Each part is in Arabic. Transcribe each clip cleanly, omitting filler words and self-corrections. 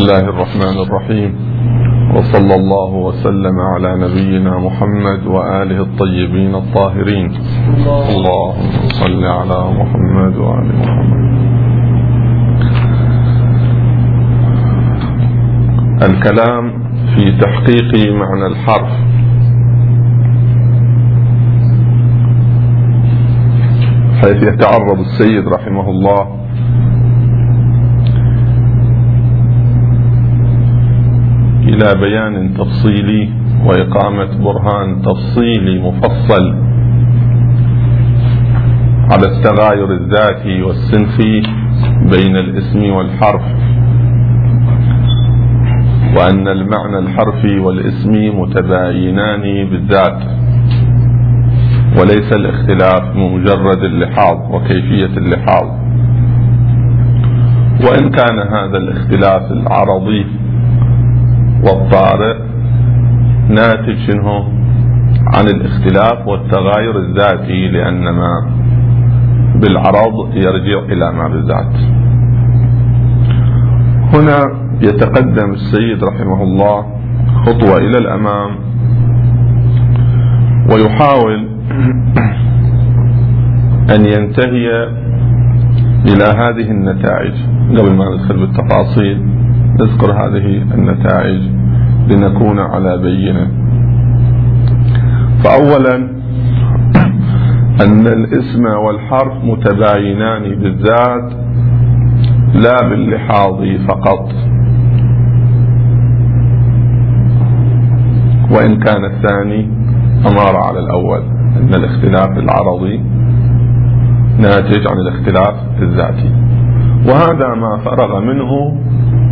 الله الرحمن الرحيم، وصلى الله وسلم على نبينا محمد وآله الطيبين الطاهرين. اللهم صل على محمد وآل محمد. الكلام في تحقيق معنى الحرف. حيث يتعرض السيد رحمه الله إلى بيان تفصيلي وإقامة برهان تفصيلي مفصل على التغاير الذاتي والصنفي بين الاسم والحرف، وأن المعنى الحرفي والاسمي متباينان بالذات، وليس الاختلاف مجرد اللحاظ وكيفية اللحاظ. وإن كان هذا الاختلاف العرضي والطارئ ناتج عن الاختلاف والتغاير الذاتي، لأن ما بالعرض يرجع إلى ما بالذات. هنا يتقدم السيد رحمه الله خطوة إلى الأمام ويحاول أن ينتهي إلى هذه النتائج. قبل ما ندخل بالتفاصيل نذكر هذه النتائج لنكون على بينة. فأولا أن الاسم والحرف متباينان بالذات لا باللحاظ فقط، وإن كان الثاني أمار على الأول، أن الاختلاف العرضي ناتج عن الاختلاف الذاتي. وهذا ما فرغ منه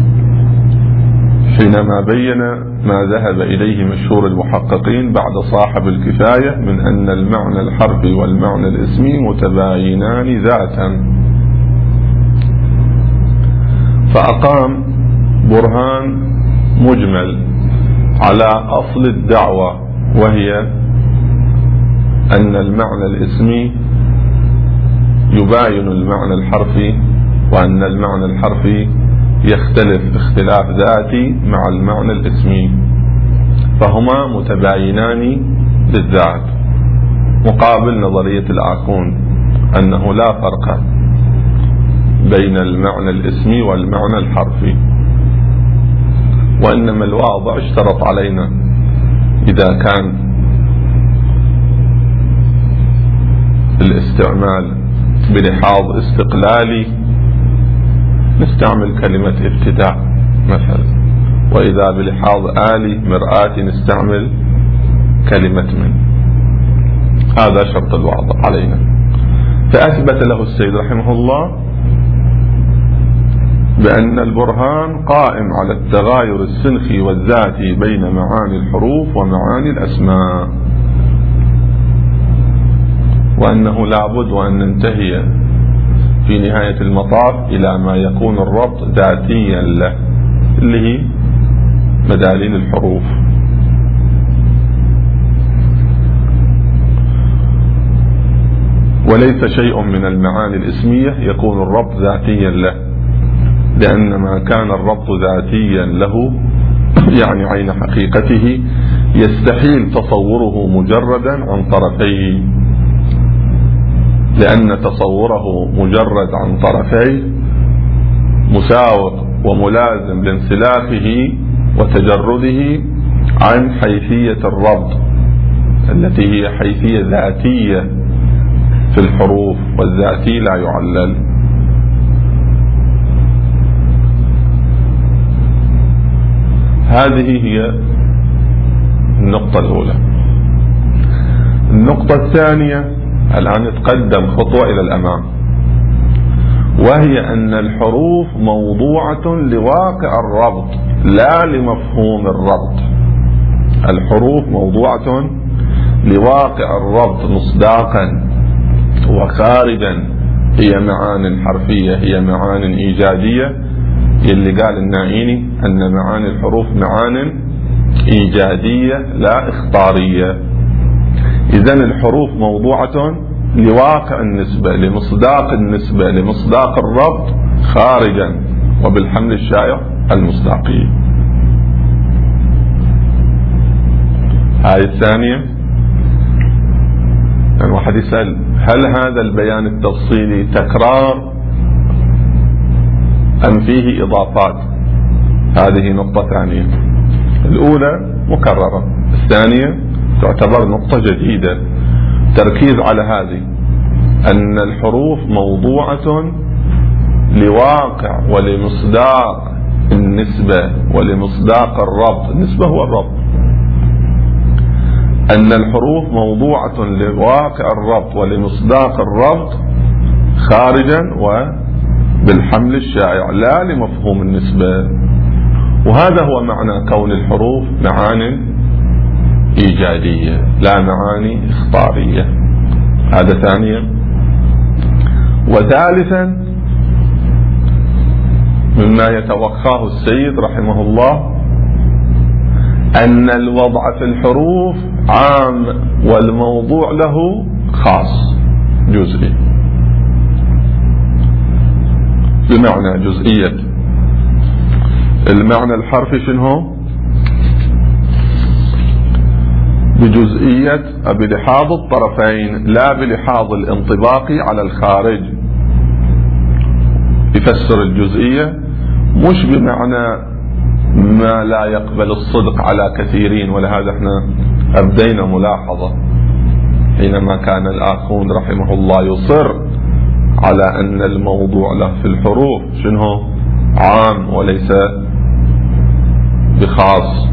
حينما بين ما ذهب إليه مشهور المحققين بعد صاحب الكفاية من أن المعنى الحرفي والمعنى الاسمي متباينان ذاتا. فأقام برهان مجمل على أصل الدعوة، وهي أن المعنى الاسمي يباين المعنى الحرفي، وأن المعنى الحرفي يختلف اختلاف ذاتي مع المعنى الاسمي، فهما متباينان بالذات، مقابل نظرية الآكون أنه لا فرق بين المعنى الاسمي والمعنى الحرفي، وإنما الواضع اشترط علينا إذا كان الاستعمال بلحاظ استقلالي نستعمل كلمة ابتداء مثلا، وإذا بلحاظ آلي مرآة نستعمل كلمة من. هذا شرط الواضع علينا. فأثبت له السيد رحمه الله بأن البرهان قائم على التغاير الصنفي والذاتي بين معاني الحروف ومعاني الأسماء، وأنه لابد وأن ننتهي في نهاية المطاف إلى ما يكون الربط ذاتيا له، اللي هي مدالين الحروف. وليس شيء من المعاني الاسمية يكون الربط ذاتيا له، لأن ما كان الربط ذاتيا له يعني عين حقيقته يستحيل تصوره مجردا عن طرفيه، لأن تصوره مجرد عن طرفيه مساوق وملازم لانسلاخه وتجرده عن حيثية الربط التي هي حيثية ذاتية في الحروف، والذاتي لا يعلل. هذه هي النقطة الأولى. النقطة الثانية الآن نتقدم خطوة إلى الأمام، وهي أن الحروف موضوعة لواقع الربط لا لمفهوم الربط. الحروف موضوعة لواقع الربط مصداقا وخارجا، هي معان حرفية، هي معان إيجادية. اللي قال النائيني أن معاني الحروف معان إيجادية لا إخطارية. إذن الحروف موضوعة لواقع النسبة، لمصداق النسبة، لمصداق الربط خارجا، وبالحمل الشائع المصداقية. هاي الثانية. يعني واحد يسأل هل هذا البيان التفصيلي تكرار أم فيه إضافات؟ هذه نقطة ثانية. الأولى مكررة، الثانية تعتبر نقطة جديدة، تركيز على هذه، أن الحروف موضوعة لواقع ولمصداق النسبة ولمصداق الربط. النسبة هو الربط. أن الحروف موضوعة لواقع الربط ولمصداق الربط خارجا وبالحمل الشائع، لا لمفهوم النسبة. وهذا هو معنى كون الحروف معاني إيجادية لا معاني إخطارية. هذا ثانيا. وثالثا مما يتوخاه السيد رحمه الله أن الوضع في الحروف عام والموضوع له خاص جزئي. بمعنى جزئية المعنى الحرفي شنو؟ بجزئية بلحاظ الطرفين لا بلحاظ الانطباقي على الخارج. يفسر الجزئية مش بمعنى ما لا يقبل الصدق على كثيرين، ولهذا احنا أبدينا ملاحظة حينما كان الآخون رحمه الله يصر على أن الموضوع له في الحروف شنو؟ عام وليس بخاص،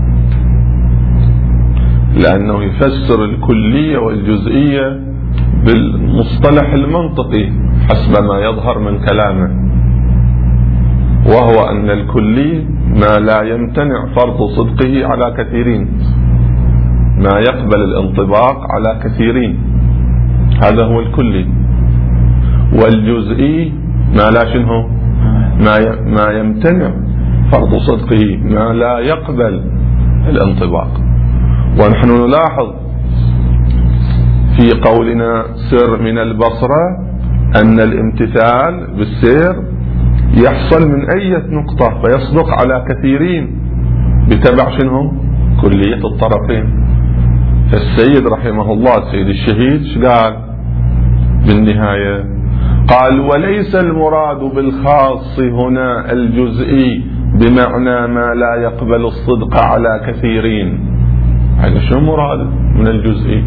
لأنه يفسر الكلية والجزئية بالمصطلح المنطقي حسب ما يظهر من كلامه، وهو أن الكلي ما لا يمتنع فرض صدقه على كثيرين، ما يقبل الانطباق على كثيرين، هذا هو الكلي. والجزئي ما لا شنه؟ ما يمتنع فرض صدقه، ما لا يقبل الانطباق. ونحن نلاحظ في قولنا سر من البصرة أن الامتثال بالسير يحصل من أي نقطة فيصدق على كثيرين بتبع شنو؟ كلية الطرفين. فالسيد رحمه الله السيد الشهيد قال بالنهاية؟ قال وليس المراد بالخاص هنا الجزئي بمعنى ما لا يقبل الصدق على كثيرين. هذا شو مراد من الجزئي؟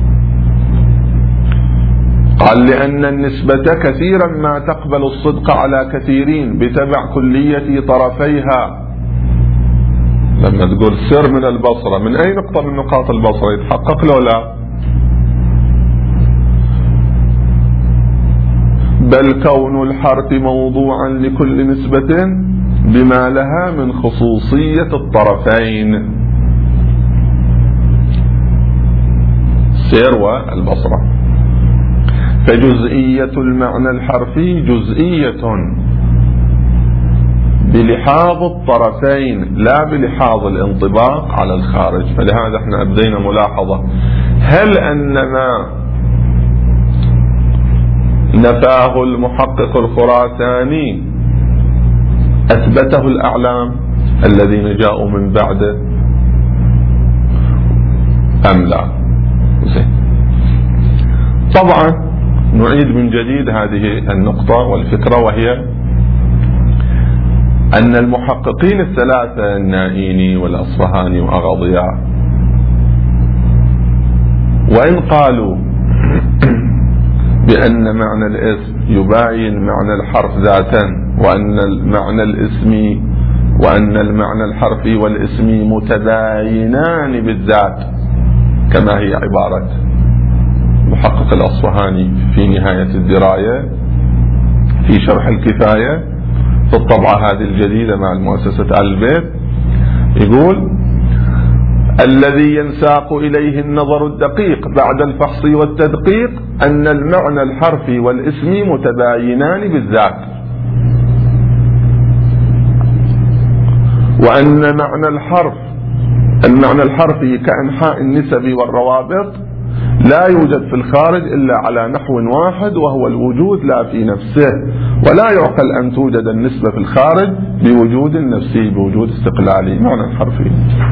قال لأن النسبة كثيرا ما تقبل الصدق على كثيرين بتبع كلية طرفيها. لما تقول سر من البصرة، من أي نقطة من نقاط البصرة يتحقق له؟ لا، بل كون الحرف موضوعا لكل نسبة بما لها من خصوصية الطرفين، سير والبصرة. فجزئية المعنى الحرفي جزئية بلحاظ الطرفين لا بلحاظ الانطباق على الخارج. فلهذا احنا أبدينا ملاحظة، هل أن ما نفاه المحقق الخراساني أثبته الأعلام الذين جاءوا من بعده أم لا؟ طبعا نعيد من جديد هذه النقطة والفكرة، وهي أن المحققين الثلاثة النائيني والأصفهاني وأغاضياء وإن قالوا بأن معنى الاسم يباين معنى الحرف ذاتا، وأن المعنى الحرفي والاسمي متباينان بالذات كما هي عبارة محقق الأصفهاني في نهاية الدراية في شرح الكفاية في الطبعة هذه الجديدة مع المؤسسة آل البيت، يقول: الذي ينساق إليه النظر الدقيق بعد الفحص والتدقيق أن المعنى الحرفي والاسمي متباينان بالذات، وأن المعنى الحرفي كأنحاء النسب والروابط لا يوجد في الخارج إلا على نحو واحد وهو الوجود لا في نفسه، ولا يعقل أن توجد النسبة في الخارج بوجود نفسي، بوجود استقلالي. معنى الحرفي.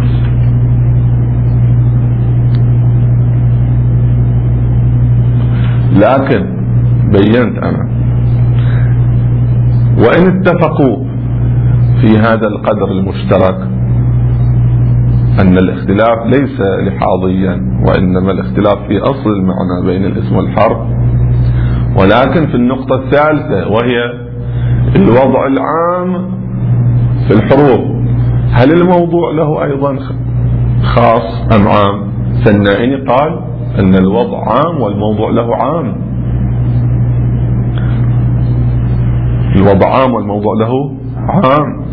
لكن بينت أنا وإن اتفقوا في هذا القدر المشترك أن الاختلاف ليس لحاظيا، وإنما الاختلاف في أصل المعنى بين الاسم والحرف، ولكن في النقطة الثالثة وهي الوضع العام في الحروف، هل الموضوع له أيضا خاص أم عام؟ فالنائني قال أن الوضع عام والموضوع له عام. الوضع عام والموضوع له عام.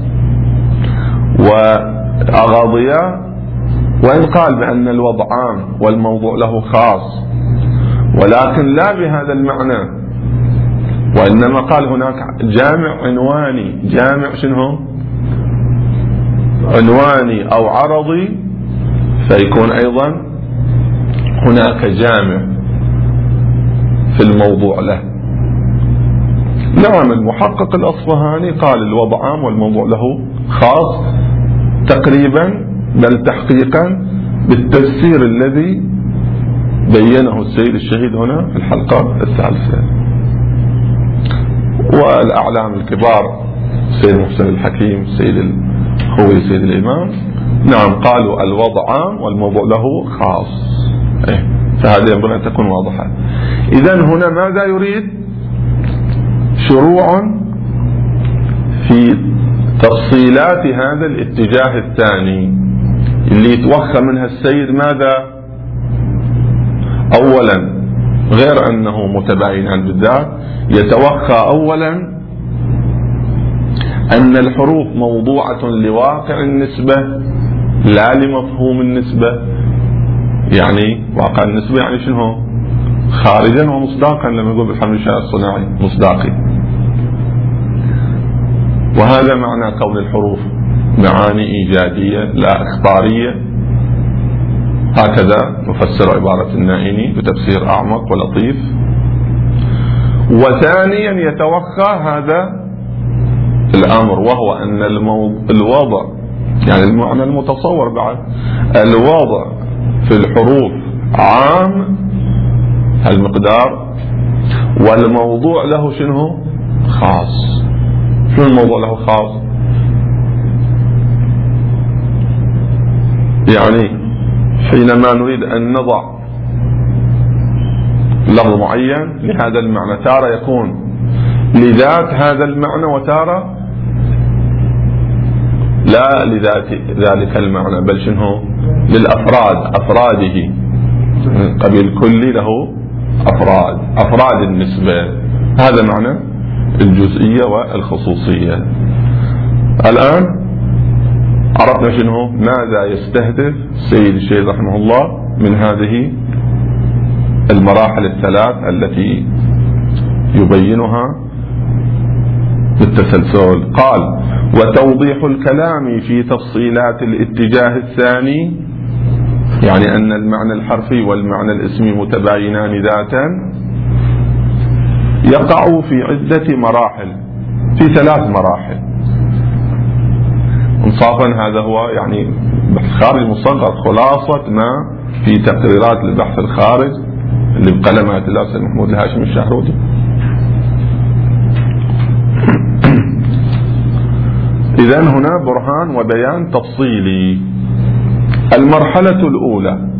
وأغاضية وإن قال بأن الوضع عام والموضوع له خاص، ولكن لا بهذا المعنى، وإنما قال هناك جامع عنواني. جامع شنو؟ عنواني أو عرضي، فيكون أيضا هناك جامع في الموضوع له. نعم، المحقق الأصفهاني قال الوضع عام والموضوع له خاص تقريبا، بل تحقيقا بالتفسير الذي بينه السيد الشهيد هنا في الحلقة الثالثة. والأعلام الكبار السيد محسن الحكيم، السيد الخوي، السيد الإمام، نعم قالوا الوضع عام والموضوع له خاص. فهذه ينبغي أن تكون واضحة. إذن هنا ماذا يريد؟ شروع في تفصيلات هذا الاتجاه الثاني اللي يتوخى منها السيد ماذا؟ أولا، غير أنه متباينان بالذات، يتوخى أولا أن الحروف موضوعة لواقع النسبة لا لمفهوم النسبة. يعني واقع النسبة يعني شنو؟ خارجا ومصداقا، لما يقول بالحمل الشائع الصناعي مصداقي. وهذا معنى كون الحروف معاني إيجادية لا إخبارية. هكذا نفسر عبارة النائني بتفسير أعمق ولطيف. وثانيا يتوخى هذا الأمر، وهو أن الوضع، يعني المعنى المتصور بعد، الوضع في الحروف عام المقدار، والموضوع له شنو؟ خاص. شنو الموضوع له خاص؟ يعني حينما نريد أن نضع لفظ معين لهذا المعنى، تارة يكون لذات هذا المعنى، وتارة لا لذات ذلك المعنى، بل شنو؟ للأفراد، أفراده، قبيل كلي له أفراد النسبة. هذا معنى الجزئية والخصوصية. الآن عرفنا شنو ماذا يستهدف السيد الشهيد رحمه الله من هذه المراحل الثلاث التي يبينها بالتسلسل. قال: وتوضيح الكلام في تفصيلات الاتجاه الثاني، يعني أن المعنى الحرفي والمعنى الاسمي متباينان ذاتا، يقع في عدة مراحل، في 3 مراحل. انصافا هذا هو يعني بحث خارج مصغر، خلاصة ما في تقريرات البحث الخارج اللي بقلمات الأستاذ محمود الهاشمي الشهرودي. إذن هنا برهان وبيان تفصيلي. المرحلة الأولى: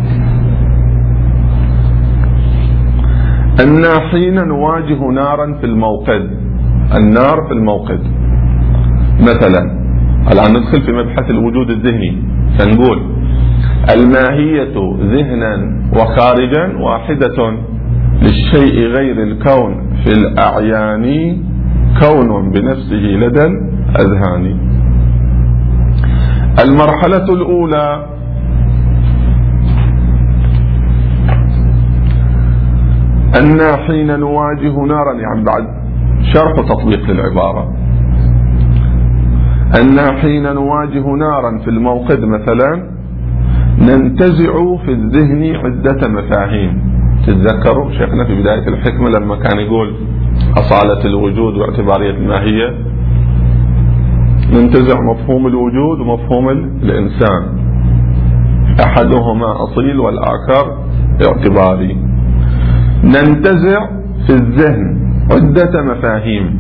أن حين نواجه نارا في الموقد، النار في الموقد مثلا، الآن ندخل في مبحث الوجود الذهني، فنقول الماهية ذهنا وخارجا واحدة للشيء غير الكون في الأعيان كون بنفسه لدى الأذهان. المرحلة الأولى: أن حين نواجه نارا، يعني بعد شرح وتطبيق للعبارة، أن حين نواجه نارا في الموقد مثلا ننتزع في الذهن عدة مفاهيم. تتذكروا شيخنا في بداية الحكمة لما كان يقول أصالة الوجود واعتبارية الماهية؟ ننتزع مفهوم الوجود ومفهوم الإنسان، أحدهما أصيل والآخر اعتباري. ننتزع في الذهن عدة مفاهيم.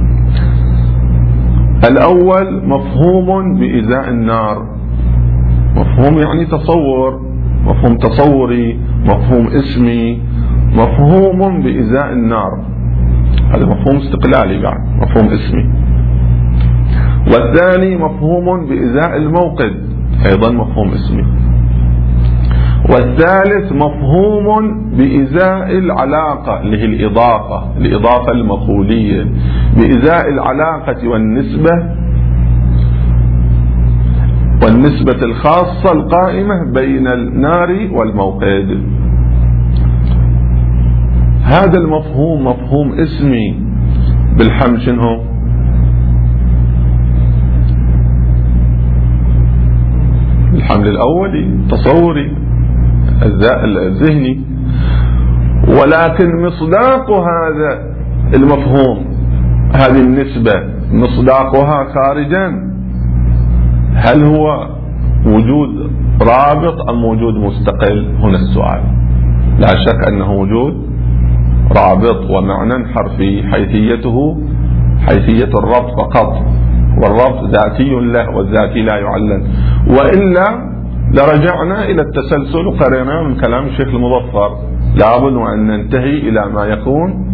الأول مفهوم بإزاء النار، مفهوم يعني تصور، مفهوم تصوري، مفهوم اسمي، مفهوم بإزاء النار، هذا مفهوم استقلالي بعد، مفهوم اسمي. والثاني مفهوم بإزاء الموقد، أيضا مفهوم اسمي. والثالث مفهوم بإزاء العلاقة اللي هي الإضافة المقولية، بإزاء العلاقة والنسبة الخاصة القائمة بين النار والموقد. هذا المفهوم مفهوم اسمي بالحمل شنو؟ الحمل الأولي تصوري الذهني، ولكن مصداق هذا المفهوم، هذه النسبة مصداقها خارجا، هل هو وجود رابط أم وجود مستقل؟ هنا السؤال. لا شك أنه وجود رابط ومعنى حرفي، حيثية الربط فقط، والربط ذاتي له والذاتي لا يعلن، وإلا لرجعنا إلى التسلسل وقرينا من كلام الشيخ المظفر لابد أن ننتهي إلى ما يكون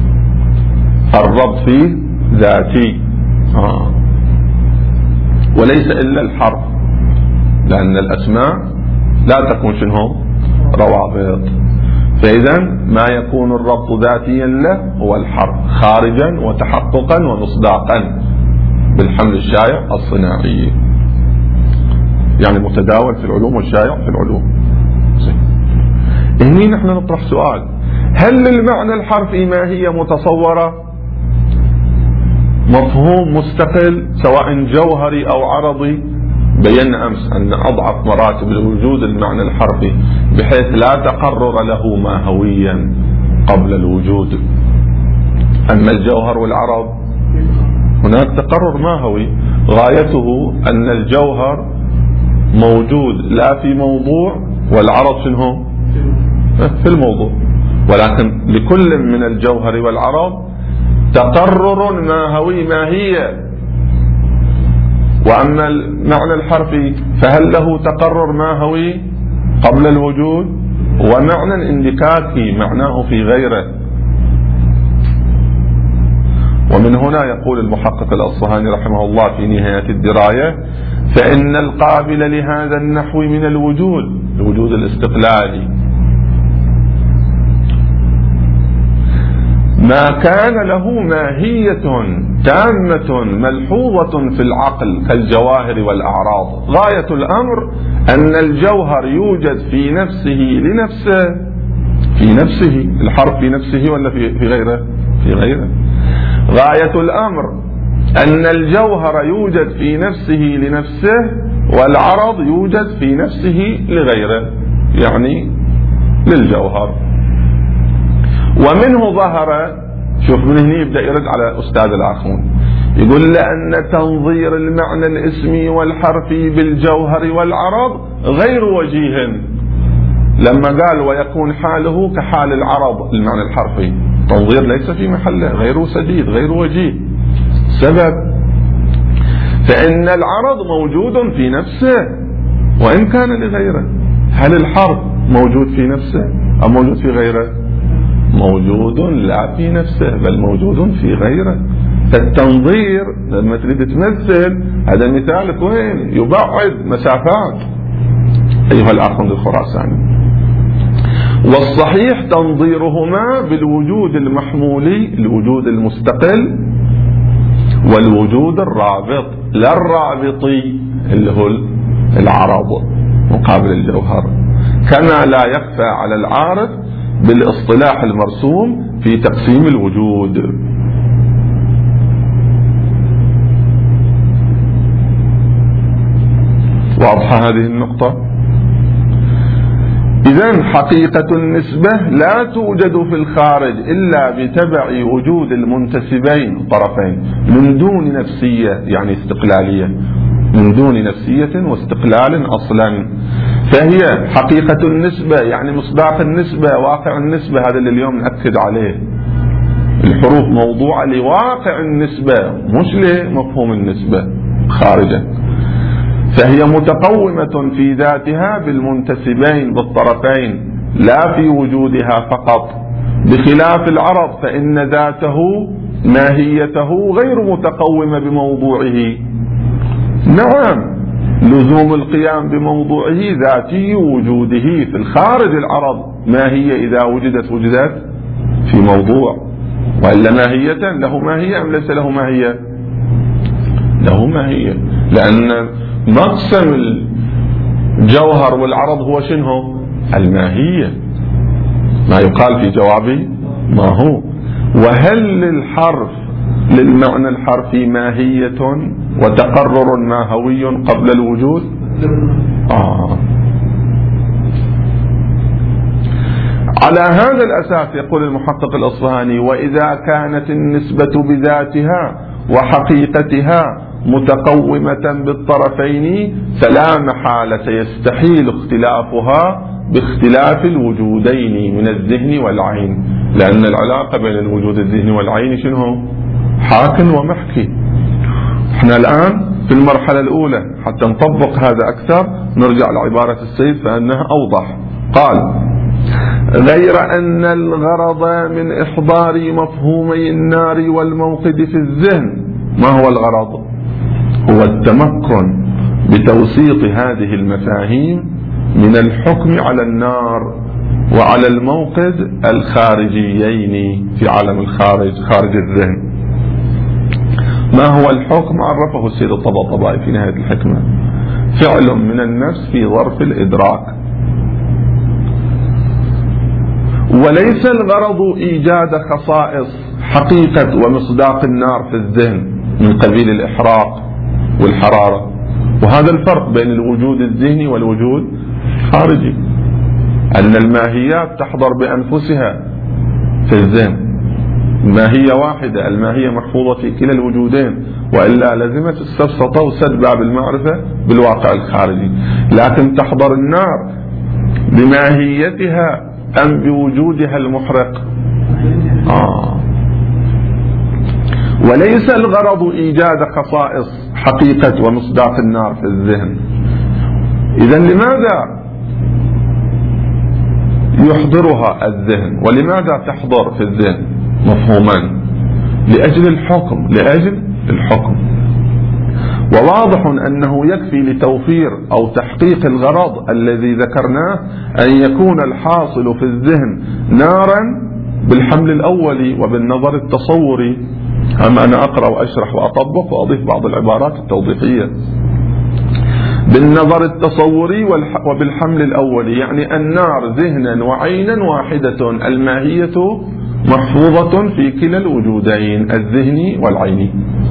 الربط فيه ذاتي وليس إلا الحرف، لأن الأسماء لا تكون شنو روابط. فإذا ما يكون الربط ذاتيا له هو الحرف، خارجا وتحققا ومصداقا بالحمل الشائع الصناعي، يعني متداول في العلوم والشائع في العلوم. هنا نحن نطرح سؤال: هل للمعنى الحرفي ماهية متصورة، مفهوم مستقل سواء جوهري أو عرضي؟ بينا أمس أن أضعف مراتب الوجود المعنى الحرفي، بحيث لا تقرر له ماهويا قبل الوجود. أما الجوهر والعرض هناك تقرر ماهوي، غايته أن الجوهر موجود لا في موضوع والعرض شنو في الموضوع، ولكن لكل من الجوهر والعرض تقرر ماهوي ماهية. وأما المعنى الحرفي فهل له تقرر ماهوي قبل الوجود ومعنى اندكاكي معناه في غيره. ومن هنا يقول المحقق الأصفهاني رحمه الله في نهاية الدراية: فإن القابل لهذا النحو من الوجود الاستقلالي ما كان له ماهية تامة ملحوظة في العقل كالجواهر والأعراض. غاية الأمر أن الجوهر يوجد في نفسه لنفسه، في نفسه الحرف في نفسه ولا في غيره؟ في غيره. غاية الأمر أن الجوهر يوجد في نفسه لنفسه والعرض يوجد في نفسه لغيره، يعني للجوهر. ومنه ظهر، شوف من هنا يبدأ يرد على أستاذ الآخون، يقول لأن تنظير المعنى الاسمي والحرفي بالجوهر والعرض غير وجيه، لما قال ويكون حاله كحال العرض المعنى الحرفي، تنظير ليس في محله، غير سديد غير وجيه. سبب: فإن العرض موجود في نفسه وإن كان لغيره. هل الحرف موجود في نفسه أم موجود في غيره؟ موجود لا في نفسه بل موجود في غيره. فالتنظير لما تريد تمثل، هذا مثالك وين؟ يبعد مسافات أيها الأخوان الخراساني. والصحيح تنظيرهما بالوجود المحمولي، الوجود المستقل، والوجود الرابط، لا الرابطي اللي هو العرض مقابل الجوهر، كما لا يخفى على العارف بالاصطلاح المرسوم في تقسيم الوجود. واضحة هذه النقطة؟ إذن حقيقة النسبة لا توجد في الخارج إلا بتبع وجود المنتسبين الطرفين من دون نفسية، يعني استقلالية، من دون نفسية واستقلال أصلا. فهي حقيقة النسبة يعني مصداق النسبة، واقع النسبة، هذا اللي اليوم نأكد عليه. الحروف موضوعة لواقع النسبة مش لمفهوم النسبة خارجا. فهي متقومة في ذاتها بالمنتسبين بالطرفين لا في وجودها فقط، بخلاف العرض فإن ذاته ماهيته غير متقومة بموضوعه. نعم، لزوم القيام بموضوعه ذاتي وجوده في الخارج العرض. ماهية إذا وجدت في موضوع، وإلا ماهية له ماهية أم ليس له ماهية؟ له ماهية، لأن مقسم الجوهر والعرض هو شنو؟ الماهية، ما يقال في جوابي ما هو. وهل للحرف للمعنى الحرفي ماهية وتقرر ماهوي قبل الوجود؟ على هذا الأساس يقول المحقق الأصفهاني: وإذا كانت النسبة بذاتها وحقيقتها متقومة بالطرفين فلا محالة يستحيل اختلافها باختلاف الوجودين من الذهن والعين، لأن العلاقة بين الوجود الذهني والعين شنو؟ حاك ومحكي. احنا الآن في المرحلة الأولى حتى نطبق هذا أكثر نرجع لعبارة السيد فإنها أوضح. قال: غير أن الغرض من إحضار مفهومي النار والموقد في الذهن. ما هو الغرض؟ هو التمكن بتوسيط هذه المفاهيم من الحكم على النار وعلى الموقد الخارجيين في عالم الخارج، خارج الذهن. ما هو الحكم؟ عرفه السيد الطباطبائي في نهاية الحكمة: فعل من النفس في ظرف الإدراك. وليس الغرض إيجاد خصائص حقيقة ومصداق النار في الذهن من قبيل الإحراق والحرارة. وهذا الفرق بين الوجود الذهني والوجود الخارجي، أن الماهيات تحضر بأنفسها في الذهن، الماهية واحدة، الماهية محفوظة في كلا الوجودين، وإلا لزمت السفسطة وسد باب المعرفة بالواقع الخارجي. لكن تحضر النار بماهيتها أم بوجودها المحرق؟ وليس الغرض إيجاد خصائص حقيقة ومصداق النار في الذهن. إذن لماذا يحضرها الذهن؟ ولماذا تحضر في الذهن؟ مفهومان: لأجل الحكم، لأجل الحكم. وواضح أنه يكفي لتوفير أو تحقيق الغرض الذي ذكرناه أن يكون الحاصل في الذهن نارا بالحمل الأولي وبالنظر التصوري. أما أنا أقرأ وأشرح وأطبق وأضيف بعض العبارات التوضيحية. بالنظر التصوري وبالحمل الأولي، يعني النار ذهنا وعينا واحدة، الماهية محفوظة في كلا الوجودين الذهني والعيني.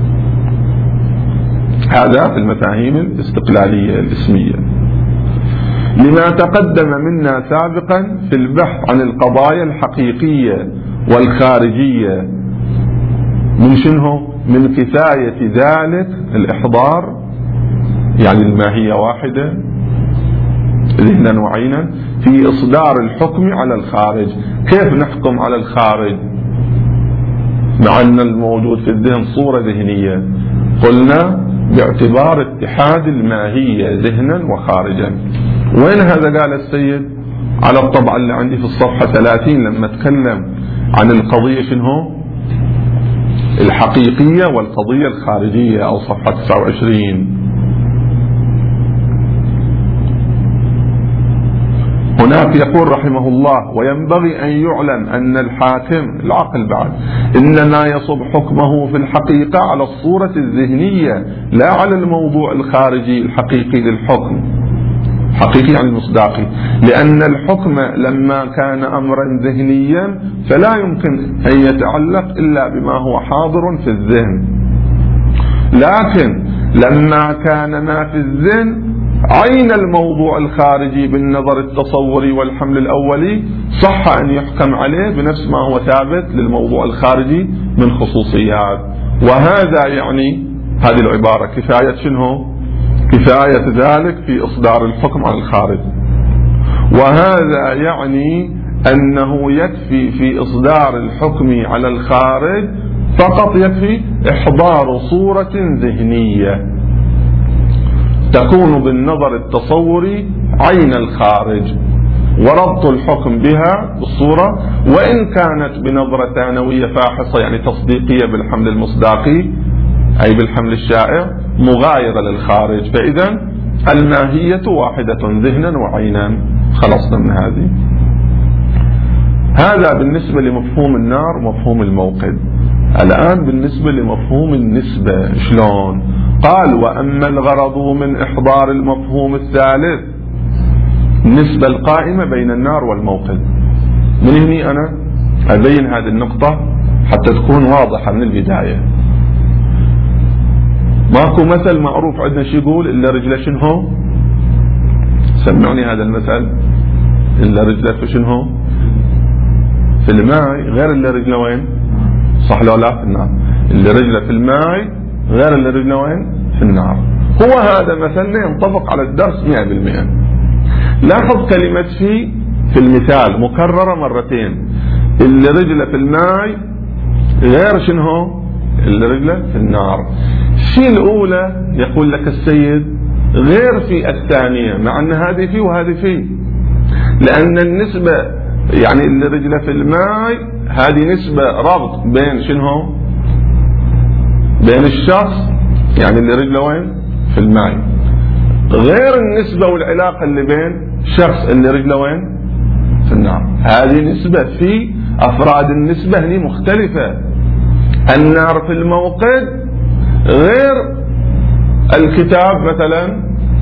هذا في المفاهيم الاستقلالية الاسمية. لما تقدم منا سابقا في البحث عن القضايا الحقيقية والخارجية من شنو؟ من كفاية ذلك الإحضار، يعني الماهية واحدة ذهنا وعينا، في إصدار الحكم على الخارج. كيف نحكم على الخارج مع أن الموجود في الذهن صورة ذهنية؟ قلنا باعتبار اتحاد الماهية ذهنا وخارجا. وين هذا قال السيد؟ على الطبعة اللي عندي في الصفحة 30 لما تكلم عن القضية شنو؟ الحقيقية والقضية الخارجية، أو صفحة 29. هناك يقول رحمه الله: وينبغي أن يعلم أن الحاكم العقل بعد إنما يصب حكمه في الحقيقة على الصورة الذهنية لا على الموضوع الخارجي الحقيقي للحكم، حقيقي يعني المصداقي، لأن الحكم لما كان أمرا ذهنيا فلا يمكن أن يتعلق إلا بما هو حاضر في الذهن. لكن لما كان ما في الذهن عين الموضوع الخارجي بالنظر التصوري والحمل الأولي صح أن يحكم عليه بنفس ما هو ثابت للموضوع الخارجي من خصوصيات. وهذا يعني هذه العبارة كفاية شنو؟ كفاية ذلك في إصدار الحكم على الخارج. وهذا يعني أنه يكفي في إصدار الحكم على الخارج فقط يكفي إحضار صورة ذهنية تكون بالنظر التصوري عين الخارج وربط الحكم بها بالصورة، وإن كانت بنظرة ثانوية فاحصة يعني تصديقية بالحمل المصداقي أي بالحمل الشائع مغايرة للخارج. فإذا الماهية واحدة ذهنا وعينا. خلصنا من هذه. هذا بالنسبة لمفهوم النار ومفهوم الموقد. الآن بالنسبة لمفهوم النسبة شلون؟ قال وأما الغرض من إحضار المفهوم الثالث النسبة القائمة بين النار والموقد. من هنا أنا أبين هذه النقطة حتى تكون واضحة من البداية. ماكو مثل معروف عندنا شو يقول إلا رجله شنو؟ سمعني هذا المثل. إلا رجله في شنو؟ في الماء غير اللي رجله وين؟ صح لو لا؟ في النار. اللي رجله في الماء غير اللي رجله وين؟ في النار. هو هذا مثلنا ينطبق على الدرس 100%. لاحظ كلمة في المثال مكررة مرتين. اللي رجله في الماء غير شنو؟ اللي رجله في النار. في الأولى يقول لك السيد غير في الثانية، مع أن هذه فيه وهذه فيه، لأن النسبة يعني اللي رجله في الماء هذه نسبة ربط بين شنو؟ بين الشخص يعني اللي رجله وين؟ في الماء، غير النسبة والعلاقة اللي بين شخص اللي رجله وين؟ في النار. هذه نسبة في أفراد النسبة هني مختلفة. النار في الموقد غير الكتاب مثلا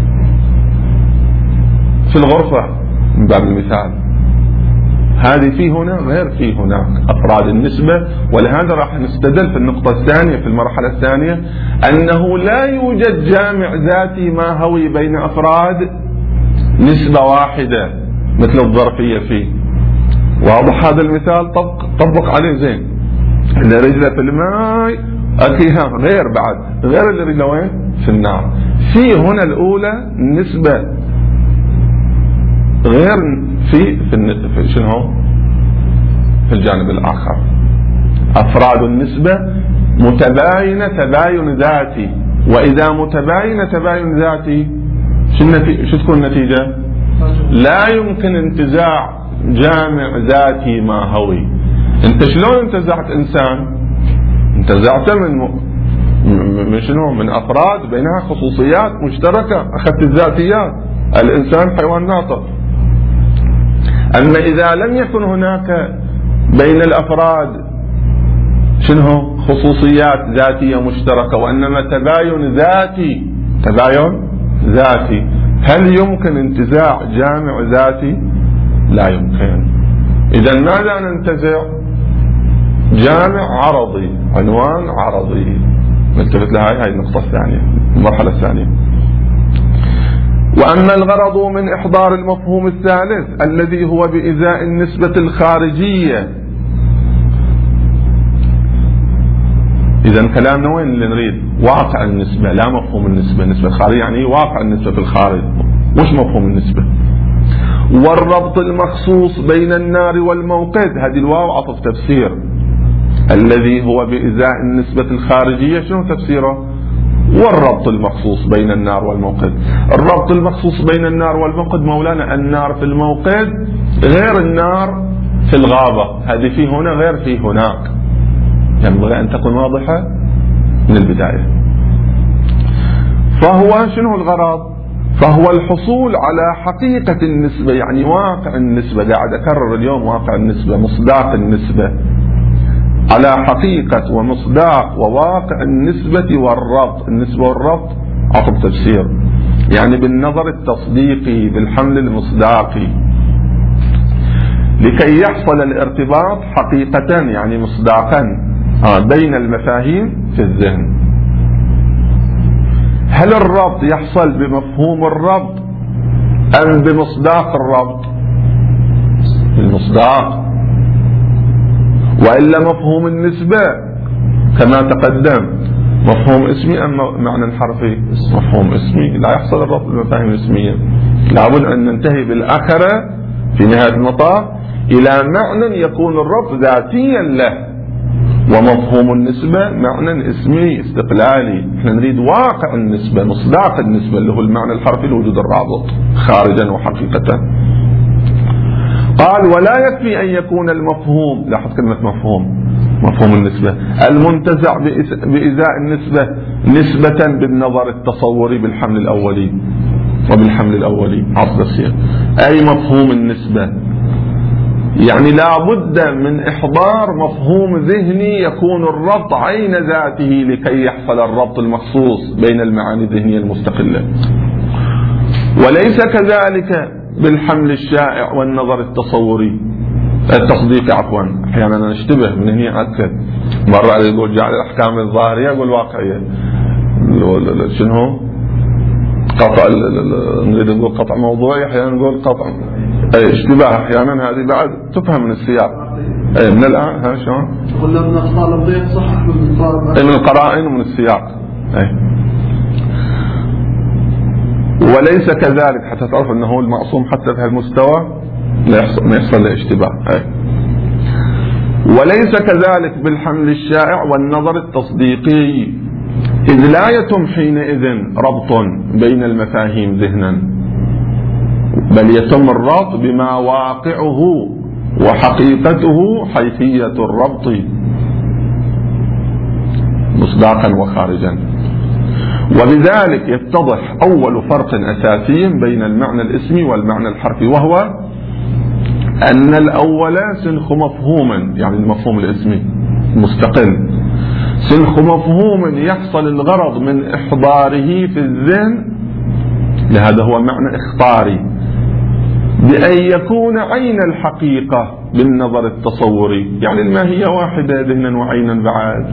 في الغرفة من باب المثال. هذه في هنا غير في هناك أفراد النسبة. ولهذا راح نستدل في النقطة الثانية في المرحلة الثانية أنه لا يوجد جامع ذاتي ماهوي بين أفراد نسبة واحدة مثل الظرفية فيه. واضح هذا المثال؟ طبق عليه زين. اللي رجله في الماء أكيها غير بعد غير اللي رجله وين؟ في النار. في هنا الأولى نسبة غير في شنو؟ في الجانب الآخر أفراد النسبة متباينة تباين ذاتي. وإذا متباينة تباين ذاتي شو تكون النتيجة؟ لا يمكن انتزاع جامع ذاتي ماهوي. انت شلون انتزعت انسان؟ انتزعته من شنو؟ من افراد بينها خصوصيات مشتركة، اخذت الذاتيات. الانسان حيوان ناطق. اما اذا لم يكن هناك بين الافراد شنو؟ خصوصيات ذاتية مشتركة، وانما تباين ذاتي، هل يمكن انتزاع جامع ذاتي؟ لا يمكن. اذا ماذا ننتزع؟ جامع عرضي، عنوان عرضي. نلتفت لها هاي النقطة الثانية، المرحلة الثانية. وأما الغرض من إحضار المفهوم الثالث الذي هو بإزاء النسبة الخارجية. إذا كلامنا وين اللي نريد؟ واقع النسبة، لا مفهوم النسبة. النسبة الخارجية يعني واقع النسبة في الخارج، مش مفهوم النسبة. والربط المخصوص بين النار والموقد، هذه الواو عطف تفسير. الذي هو بإزاء النسبة الخارجية شنو تفسيره؟ والربط المخصوص بين النار والموقد. الربط المخصوص بين النار والموقد مولانا النار في الموقد غير النار في الغابة. هذه في هنا غير في هناك. ينبغي أن تكون واضحة من البداية. فهو شنو الغرض؟ فهو الحصول على حقيقة النسبة، يعني واقع النسبة. قاعد أكرر اليوم واقع النسبة، مصداق النسبة، على حقيقة ومصداق وواقع النسبة والربط. النسبة والربط عطف تفسير، يعني بالنظر التصديقي بالحمل المصداقي، لكي يحصل الارتباط حقيقة يعني مصداقا بين المفاهيم في الذهن. هل الربط يحصل بمفهوم الربط أم بمصداق الربط؟ المصداق. وإلا مفهوم النسبة كما تقدم مفهوم اسمي أم معنى حرفي؟ مفهوم اسمي، لا يحصل الربط بالمفاهيم الاسمية. لابد أن ننتهي بالآخرة في نهاية المطاف إلى معنى يكون الربط ذاتيا له، ومفهوم النسبة معنى اسمي استقلالي. احنا نريد واقع النسبة، مصداق النسبة اللي هو المعنى الحرفي لوجود الرابط خارجا وحقيقة. قال ولا يكفي أن يكون المفهوم، لاحظ كلمة مفهوم النسبة المنتزع بإزاء النسبة نسبة بالنظر التصوري بالحمل الأولي وبالحمل الأولي عصب السير، أي مفهوم النسبة يعني لا بد من إحضار مفهوم ذهني يكون الربط عين ذاته لكي يحصل الربط المخصوص بين المعاني الذهنية المستقلة. وليس كذلك بالحمل الشائع والنظر التصوري التصديقي عفوا. أحيانا أنا نشتبه من هنا أكثر، مرة يقول جعل الأحكام الظاهرية يقول واقعية، شنو قطع، نريد نقول قطع موضوعي، أحيانا نقول قطع اشتباه، أحيانا هذه بعد تفهم من السياق. من الآن ها شلون؟ قلنا من أخطاء لفظية صحح من القرائن ومن السياق. وليس كذلك حتى تعرف أنه هو المعصوم حتى في هالمستوى ما يحصل له اشتباه. وليس كذلك بالحمل الشائع والنظر التصديقي، إذ لا يتم حينئذ ربط بين المفاهيم ذهنا، بل يتم الربط بما واقعه وحقيقته حيثية الربط مصداقا وخارجا. وبذلك يتضح أول فرق أساسي بين المعنى الاسمي والمعنى الحرفي، وهو أن الأول سنخ مفهوما، يعني المفهوم الاسمي مستقل، سنخ مفهوم يحصل الغرض من إحضاره في الذهن، لهذا هو معنى اخطاري، بأن يكون عين الحقيقة بالنظر التصوري، يعني الماهية واحدة ذهنا وعينا بعد.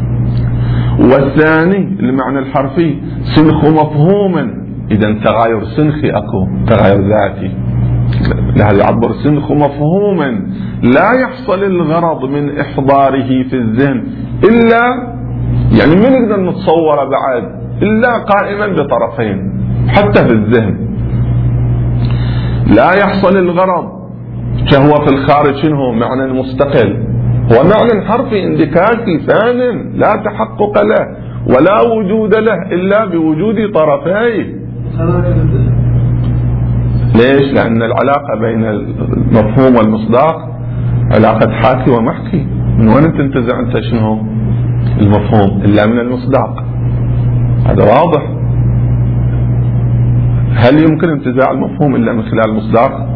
والثاني المعنى الحرفي سنخ مفهوما، إذا تغاير سنخي أكو تغاير ذاتي، لهذا يعبر سنخ مفهوما لا يحصل الغرض من إحضاره في الذهن إلا، يعني ما نقدر نتصوره بعد إلا قائما بطرفين حتى في الذهن، لا يحصل الغرض كهو في الخارج شنو معنى مستقل، هو معنى حرفي اندكاكي ثان لا تحقق له ولا وجود له إلا بوجود طرفيه. ليش؟ لأن العلاقة بين المفهوم والمصداق علاقة حاكي ومحكي. من وين تنتزع أنت شنو المفهوم إلا من المصداق؟ هذا واضح. هل يمكن انتزاع المفهوم إلا من خلال المصداق؟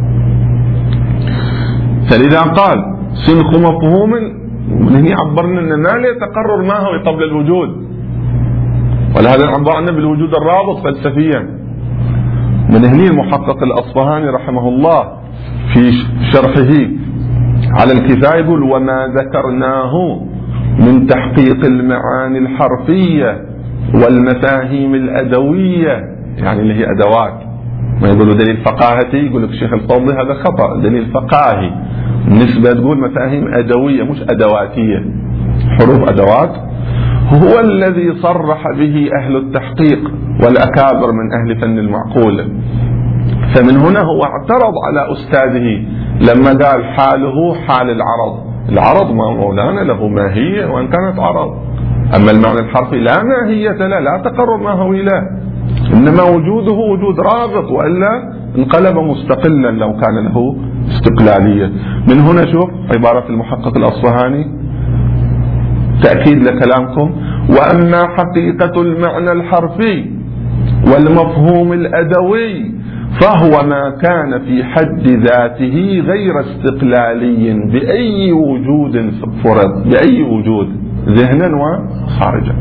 فلذا قال سنخ مفهوم، من هنا عبرنا أن ما لا تقرر ما هو قبل الوجود، ولهذا عبرنا بالوجود الرابط فلسفيا. من هنا المحقق الأصفهاني رحمه الله في شرحه على الكفاية يقول وما ذكرناه من تحقيق المعاني الحرفية والمفاهيم الأدوية، يعني اللي هي أدوات، ما يقولوا دليل فقاهتي، يقول لك الشيخ الفضلي هذا خطأ، دليل فقاهي بالنسبة تقول مفاهيم أدوية مش أدواتية، حروف أدوات، هو الذي صرح به أهل التحقيق والأكابر من أهل فن المعقول. فمن هنا هو اعترض على أستاذه لما قال حاله حال العرض ما مولانا له ماهية وإن كانت عرض، أما المعنى الحرفي لا ماهية له، لا تقرر ما هو له، إنما وجوده وجود رابط، وإلا انقلب مستقلا لو كان له استقلالية. من هنا شوف عبارة المحقق الأصفهاني تأكيد لكلامكم: وأما حقيقة المعنى الحرفي والمفهوم الأدوي فهو ما كان في حد ذاته غير استقلالي بأي وجود فرض، بأي وجود ذهنا وخارجا.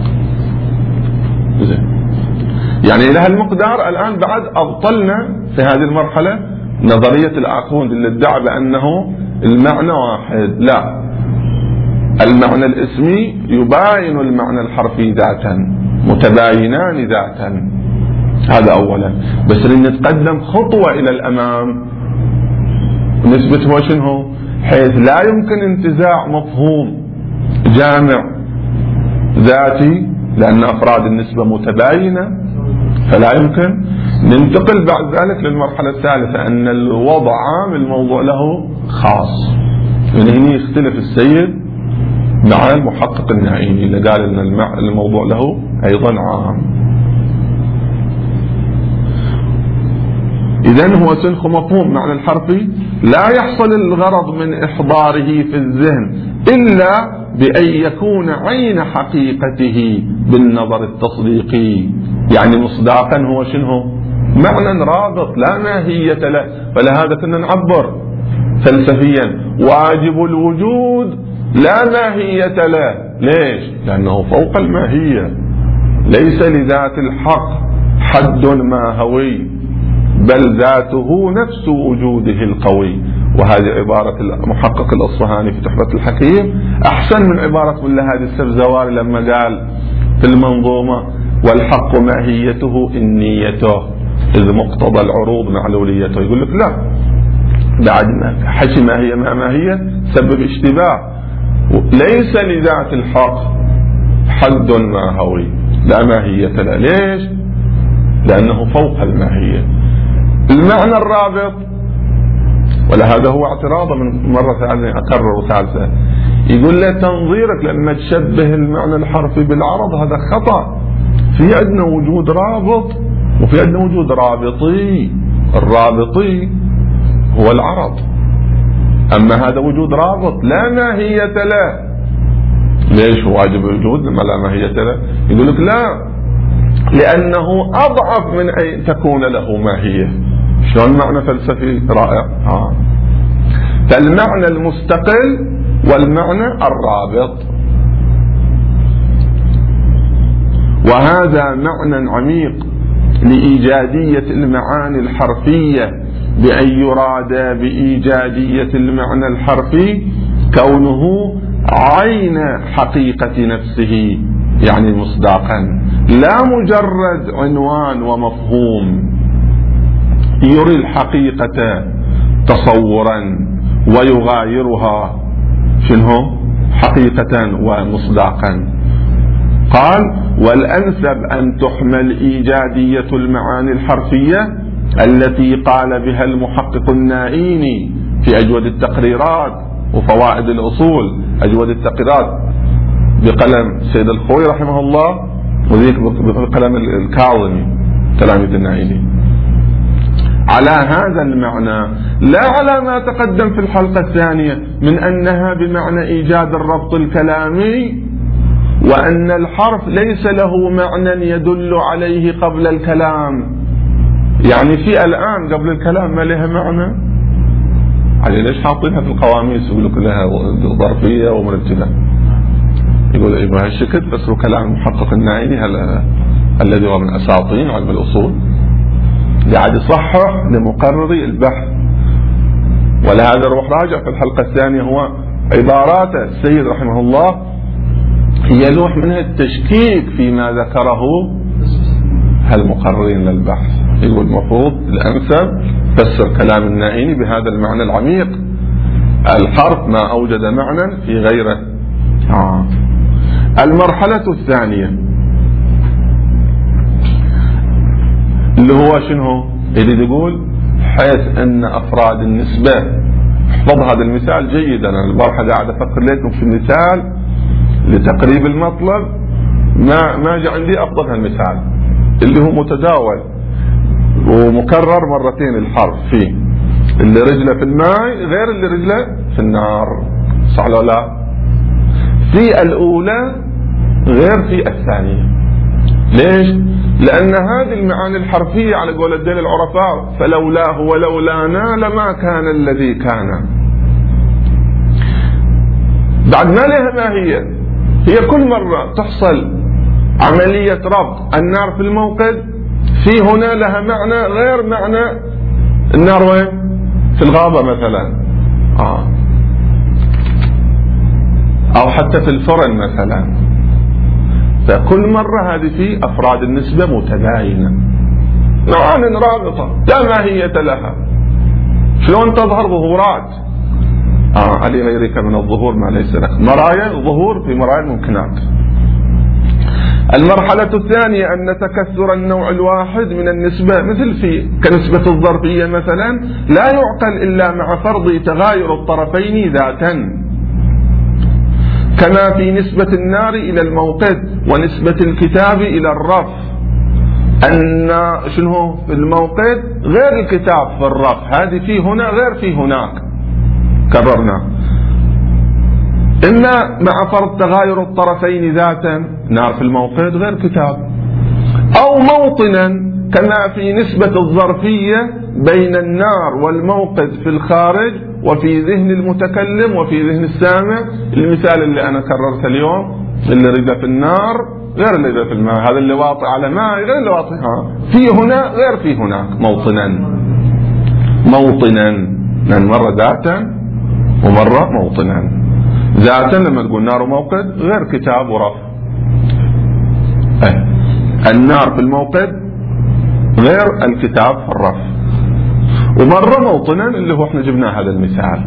يعني إلى هالمقدار الآن بعد أبطلنا في هذه المرحلة نظرية الآخوند اللي ادعى بأنه المعنى واحد. لا، المعنى الاسمي يباين المعنى الحرفي ذاتا، متباينان ذاتا. هذا أولا. بس لنتقدم خطوة إلى الأمام نثبت هو شنو، حيث لا يمكن انتزاع مفهوم جامع ذاتي لأن أفراد النسبة متباينة، فلا يمكن. ننتقل بعد ذلك للمرحلة الثالثة، أن الوضع عام الموضوع له خاص. من هنا يختلف السيد مع المحقق النائيني اللي قال أن الموضوع له أيضا عام. إذن هو سنخ مفهوم معنى الحرفي لا يحصل الغرض من إحضاره في الذهن إلا بأن يكون عين حقيقته بالنظر التصديقي، يعني مصداقا هو شنو، معنى رابط لا ماهية له. فلهذا كنا نعبر فلسفيا واجب الوجود لا ماهية له. ليش؟ لأنه فوق الماهية، ليس لذات الحق حد ماهوي بل ذاته نفس وجوده القوي. وهذه عبارة المحقق الأصفهاني في تحفة الحكيم أحسن من عبارة ملا هادي السفزواري لما قال في المنظومة والحق ماهيته النيته إذ مقتضى العروض معلوليته. يقول لك لا، بعد ما حكي ماهية ما ماهية سبب اشتباه. ليس لذات الحق حد ماهوي لا ماهية له. ليش؟ لأنه فوق الماهية. المعنى الرابط، ولهذا هو اعتراضه من مرة ثانية أكرر ثالثة، يقول له تنظيرك لما تشبه المعنى الحرفي بالعرض هذا خطأ. في عندنا وجود رابط وفي عندنا وجود رابطي. الرابطي هو العرض، أما هذا وجود رابط لا ماهية له. ليش هو واجب الوجود لما لا ماهية له؟ يقول لك لا، لأنه أضعف من أن تكون له ماهية. شلون معنى فلسفي رائع. فالمعنى المستقل والمعنى الرابط، وهذا معنى عميق لإيجادية المعاني الحرفية، بأن يراد بإيجادية المعنى الحرفي كونه عين حقيقة نفسه، يعني مصداقا، لا مجرد عنوان ومفهوم يري الحقيقة تصورا ويغايرها شنو حقيقة ومصداقا. قال والأنسب أن تحمل إيجادية المعاني الحرفية التي قال بها المحقق النائيني في أجود التقريرات وفوائد الأصول. أجود التقريرات بقلم سيد الخوي رحمه الله، وذيك بقلم الكاظمي تلاميذ النائيني، على هذا المعنى لا على ما تقدم في الحلقة الثانية من أنها بمعنى إيجاد الربط الكلامي، وأن الحرف ليس له معنى يدل عليه قبل الكلام. يعني في الآن قبل الكلام ما لها معنى، علي ليش حاطينها في القواميس يقول لك لها ظرفية ومرتبة؟ يقول إيه بهالشكل بس كلام المحقق النائيني الذي هو من أساطين علم الأصول قاعد يصحح لمقرري البحث. ولهذا روح راجع في الحلقة الثانية هو عباراته السيد رحمه الله هي لوح منها التشكيك فيما ذكره هالمقررين للبحث. يقول المفروض الأنسب فسر كلام النائيني بهذا المعنى العميق، الحرف ما أوجد معنى في غيره. المرحلة الثانية اللي هو شنو؟ اللي يقول حيث أن أفراد النسبة، احفظ هذا المثال جيدا، أنا البارحة قاعد أفكر لكم في المثال لتقريب المطلب، ما جاء عندي أفضل هالمثال اللي هو متداول ومكرر مرتين الحرف فيه، اللي رجله في الماء غير اللي رجله في النار، صح ولا لا؟ في الأولى غير في الثانية. ليش؟ لأن هذه المعاني الحرفية على قول الدين العرفاء فلولاه ولولانا لما كان الذي كان. بعد ما لها ماهية، هي كل مرة تحصل عملية ربط النار في الموقد في هنا لها معنى غير معنى النار وين؟ في الغابة مثلا، أو حتى في الفرن مثلا. فكل مرة هذه في أفراد النسبة متباينة، معان رابطة لا ماهية لها. شلون تظهر ظهورات؟ علي غيرك من الظهور ما ليس لك. مرايا ظهور في مرايا الممكنات. المرحلة الثانية أن تكثر النوع الواحد من النسبة مثل في كنسبة الظرفية مثلا لا يعقل إلا مع فرض تغاير الطرفين ذاتا، كما في نسبة النار إلى الموقد ونسبة الكتاب إلى الرف، أن شنو في الموقد غير الكتاب في الرف، هذه في هنا غير في هناك، كررنا. إما مع فرض تغاير الطرفين ذاتا، نار في الموقد غير كتاب، أو موطنا كما في نسبة الظرفية بين النار والموقد في الخارج وفي ذهن المتكلم وفي ذهن السامع. المثال اللي أنا كررته اليوم، اللي ريده في النار غير اللي ريده في الماء، هذا اللي واطي على ماء غير اللي واطي في هنا غير في هناك. موطنا لأن مرة ذاتا ومرة موطنا. ذاتا لما تقول نار وموقد غير كتاب ورف، النار في الموقد غير الكتاب في الرف، ومرة موطنا اللي هو احنا جبنا هذا المثال.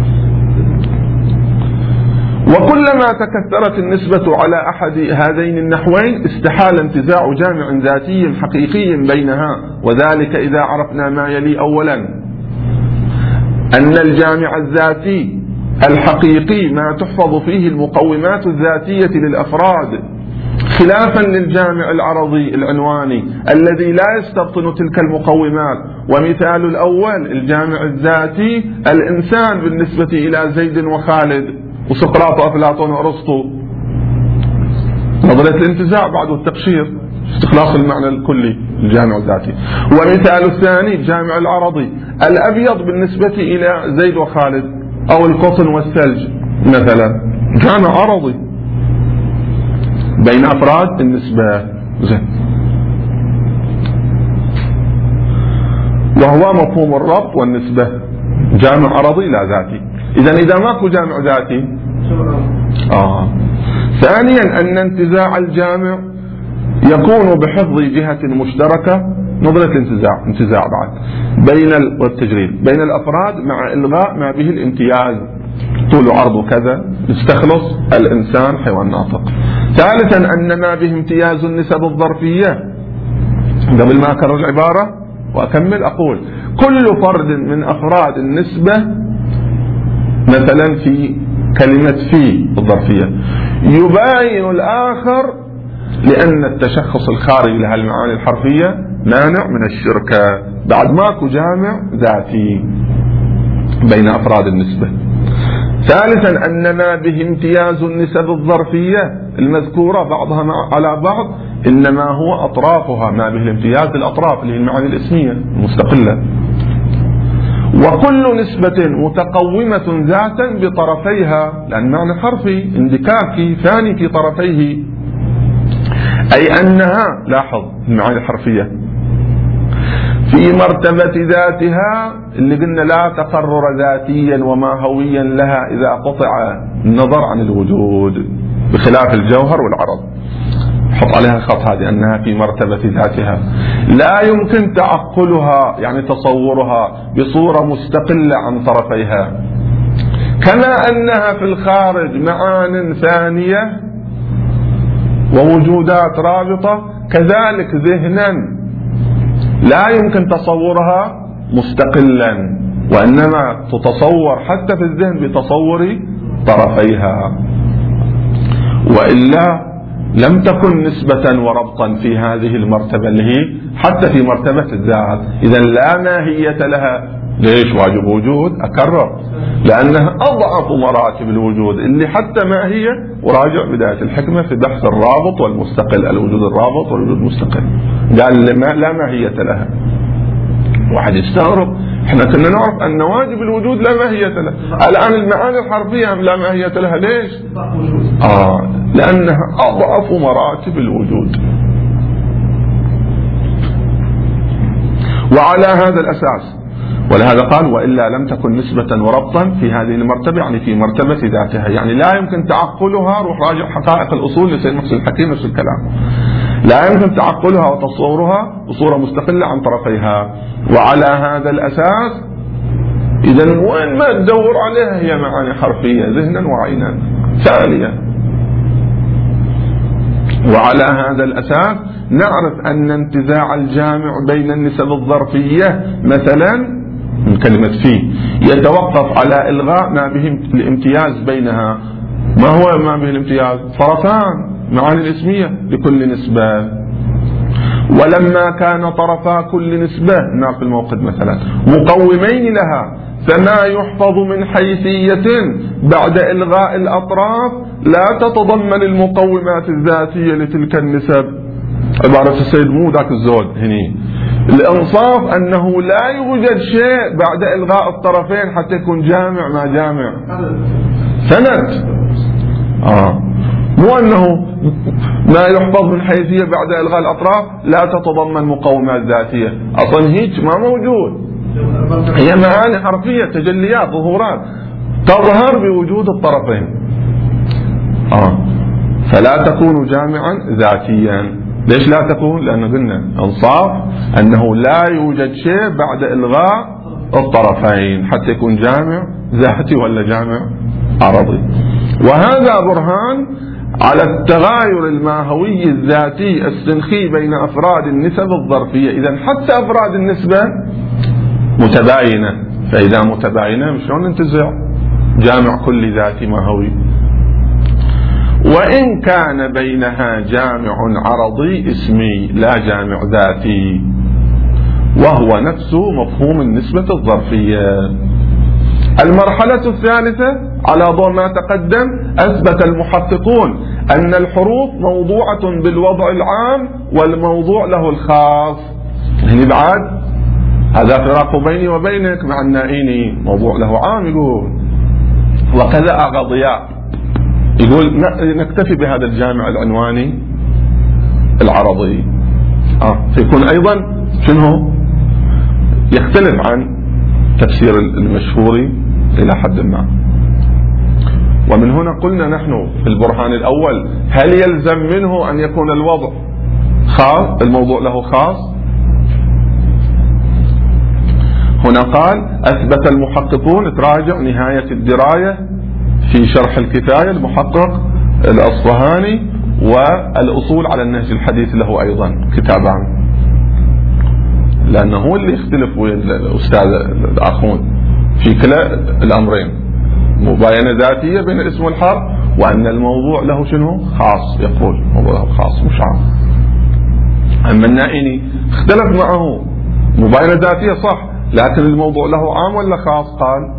وكلما تكثرت النسبة على أحد هذين النحوين استحال انتزاع جامع ذاتي حقيقي بينها، وذلك إذا عرفنا ما يلي. أولا أن الجامع الذاتي الحقيقي ما تحفظ فيه المقومات الذاتية للأفراد، خلافا للجامع العرضي العنواني الذي لا يستبطن تلك المقومات. ومثال الأول الجامع الذاتي الإنسان بالنسبة إلى زيد وخالد وسقراط وأفلاطون وأرسطو، نظرية الانتزاع بعد التقشير، استخلاص المعنى الكلي الجامع الذاتي. ومثال الثاني الجامع العرضي الأبيض بالنسبة إلى زيد وخالد، أو القطن والثلج مثلا، جامع عرضي بين أفراد النسبة. وهو مفهوم الربط والنسبة، جامع عرضي لا ذاتي. إذا ماكو جامع ذاتي. ثانيا أن انتزاع الجامع يكون بحفظ جهة مشتركة، نظرة انتزاع بعد بين والتجريد بين الأفراد مع إلغاء ما به الامتياز، طول عرض كذا نستخلص الإنسان حيوان ناطق. ثالثا أن ما به امتياز النسب الظرفية. قبل ما أكرر العبارة وأكمل أقول كل فرد من أفراد النسبة مثلا في كلمة في الظرفية يباين الآخر، لأن التشخص الخارجي لها المعاني الحرفية مانع من الشركة، بعد ماكو جامع ذاتي بين أفراد النسبة. ثالثا أن ما به امتياز النسب الظرفية المذكورة بعضها على بعض إنما هو أطرافها، ما به الامتياز الأطراف اللي هي المعاني الاسمية المستقلة. وكل نسبة متقومة ذاتا بطرفيها، لأن معنى حرفي اندكاكي ثاني في طرفيه، أي أنها لاحظ المعاني الحرفية في مرتبة ذاتها اللي قلنا لا تقرر ذاتيا وما هويا لها إذا قطع النظر عن الوجود، بخلاف الجوهر والعرض. حط عليها خط هذه أنها في مرتبة ذاتها لا يمكن تعقلها يعني تصورها بصورة مستقلة عن طرفيها، كما أنها في الخارج معان ثانية ووجودات رابطة، كذلك ذهنا لا يمكن تصورها مستقلا، وإنما تتصور حتى في الذهن بتصور طرفيها، وإلا لم تكن نسبة وربطا في هذه المرتبة اللي هي حتى في مرتبة الذات. إذا لا ماهية لها. ليش واجب وجود؟ أكرر لأنها أضعف مراتب الوجود اللي حتى ماهية، وراجع بداية الحكمة في بحث الرابط والمستقل، الوجود الرابط والوجود المستقل، قال لا ماهية لها. واحد يستغرب، احنا كنا نعرف أن واجب الوجود لا ماهية له، الآن المعاني الحرفية لا ماهية لها. ليش؟ لأنها أضعف مراتب الوجود. وعلى هذا الأساس ولهذا قال وإلا لم تكن نسبة وربطا في هذه المرتبة، يعني في مرتبة ذاتها، يعني لا يمكن تعقلها. روح راجع حقائق الأصول لسيد محسن الحكيم نفس الكلام، لا يمكن تعقلها وتصورها بصورة مستقلة عن طرفيها. وعلى هذا الأساس إذا وين ما تدور عليها هي معاني حرفية ذهنا وعينا ثانية. وعلى هذا الأساس نعرف أن انتزاع الجامع بين النسب الظرفية مثلا من كلمة فيه يتوقف على إلغاء ما به الامتياز بينها. ما هو ما به الامتياز؟ طرفان معاني الاسمية لكل نسبة، ولما كان طرفا كل نسبة في الموقد مثلا مقومين لها فما يحفظ من حيثية بعد إلغاء الأطراف لا تتضمن المقومات الذاتية لتلك النسب. عبارة السيد مو ذاك الزود هني الإنصاف أنه لا يوجد شيء بعد إلغاء الطرفين حتى يكون جامع ما جامع سند. مو أنه ما يحفظ من حيثية بعد إلغاء الأطراف لا تتضمن مقومات ذاتية، أصلا هيك ما موجود، هي معاني حرفية تجليات ظهورات تظهر بوجود الطرفين. فلا تكون جامعا ذاتيا. ليش لا تكون؟ لأنه قلنا انصاف أنه لا يوجد شيء بعد إلغاء الطرفين حتى يكون جامع ذاتي ولا جامع عرضي. وهذا برهان على التغاير الماهوي الذاتي السنخي بين أفراد النسب الظرفية. إذن حتى أفراد النسبة متباينة، فإذا متباينة شلون ننتزع جامع كل ذاتي ماهوي؟ وإن كان بينها جامع عرضي اسمي لا جامع ذاتي، وهو نفسه مفهوم النسبة الظرفية. المرحلة الثالثة على ضوء ما تقدم أثبت المحققون أن الحروف موضوعة بالوضع العام والموضوع له الخاص. هنا بعد هذا فراق بيني وبينك مع النائيني، موضوع له عام يقول. وكذا أغضياء يقول نكتفي بهذا الجامع العنواني العرضي. فيكون أيضا شنو يختلف عن تفسير المشهوري إلى حد ما. ومن هنا قلنا نحن في البرهان الأول هل يلزم منه أن يكون الوضع خاص، الموضوع له خاص؟ هنا قال أثبت المحققون، تراجع نهاية الدراية في شرح الكفاية المحقق الأصفهاني، والأصول على النهج الحديث له أيضا كتابان، لأنه هو اللي يختلف ويا الأستاذ الآخون في كلا الأمرين، مباينة ذاتية بين الاسم والحرف، وأن الموضوع له شنو خاص، يقول موضوع له خاص مش عام. أما النائني اختلف معه، مباينة ذاتية صح لكن الموضوع له عام ولا خاص؟ قال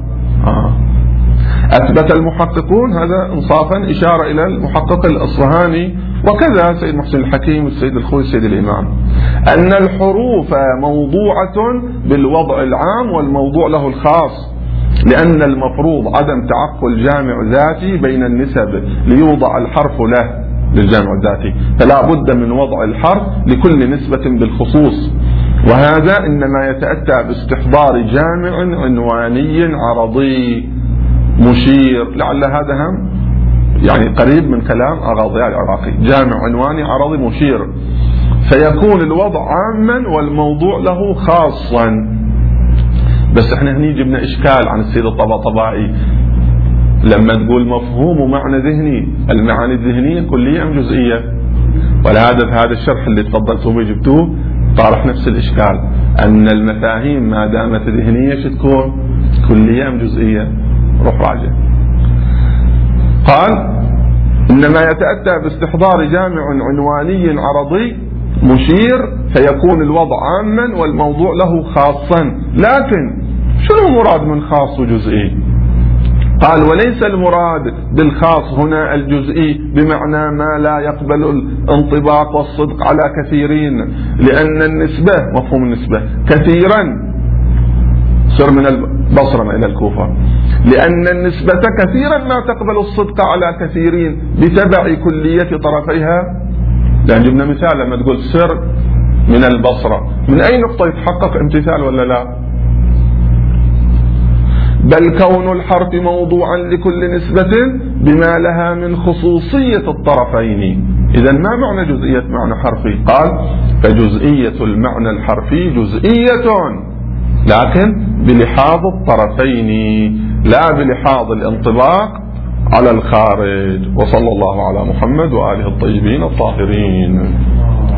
أثبت المحققون، هذا انصافا إشارة إلى المحقق الأصفهاني وكذا سيد محسن الحكيم والسيد الخوي السيد الإمام، أن الحروف موضوعة بالوضع العام والموضوع له الخاص، لأن المفروض عدم تعقل جامع ذاتي بين النسب ليوضع الحرف له للجامع الذاتي، فلا بد من وضع الحرف لكل نسبة بالخصوص، وهذا إنما يتأتى باستحضار جامع عنواني عرضي مشير. لعل هذا هم يعني قريب من كلام أغاضياء العراقي، جامع عنواني عرضي مشير، فيكون الوضع عاما والموضوع له خاصا. بس احنا هني جبنا إشكال عن السيد الطباطبائي لما تقول مفهوم ومعنى ذهني، المعاني الذهنية كلية أم جزئية؟ ولهذا في هذا الشرح اللي تفضلتوا به جبتوه طارح نفس الإشكال، أن المفاهيم ما دامت ذهنية تكون كلية أم جزئية؟ روح راجع. قال إنما يتأتى باستحضار جامع عنواني عرضي مشير فيكون الوضع عاما والموضوع له خاصا. لكن شنو المراد من خاص وجزئي؟ قال وليس المراد بالخاص هنا الجزئي بمعنى ما لا يقبل الانطباق والصدق على كثيرين، لأن النسبة مفهوم النسبة كثيرا سر من البصرة إلى الكوفة، لأن النسبة كثيرا ما تقبل الصدق على كثيرين بتبع كلية طرفيها. لأن جبنا مثال لما تقول سر من البصرة، من أي نقطة يتحقق امتثال ولا لا؟ بل كون الحرف موضوعا لكل نسبة بما لها من خصوصية الطرفين. إذا ما معنى جزئية معنى حرفي؟ قال فجزئية المعنى الحرفي جزئية لكن بلحاظ الطرفين لا بلحاظ الانطباق على الخارج. وصلى الله على محمد وآله الطيبين الطاهرين.